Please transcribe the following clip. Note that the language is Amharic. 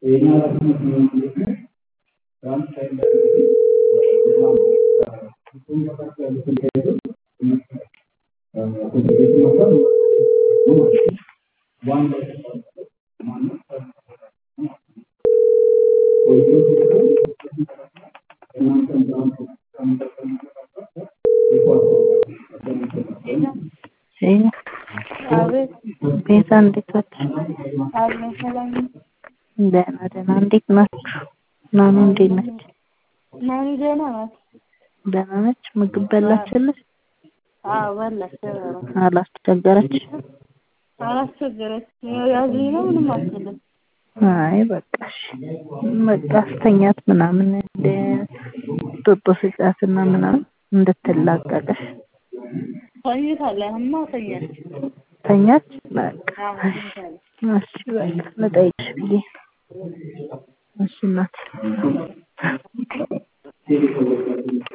Sì. Pesante tutto. ደህና እንዴት ናችሁ? ናኑ እንዴት ነች? ናኑ ደህና ናት። ደህና ነች። ምግብ በላችልሽ? አዎ በላች። አላስቸገረችሽም? አላስቸገረችም። ያዝኝ ነው ምንም አትልም። አይ በቃሽ። በቃ አስተኛት ምናምን እንደ ጡጦ ስጫትና ምናምን እንድትላቀቅሽ። ተኝታለች። ተኛች። ተኛች? በቃ እሺ በቃ ልጠይቅሽ ብዬ። እሺ እናቴ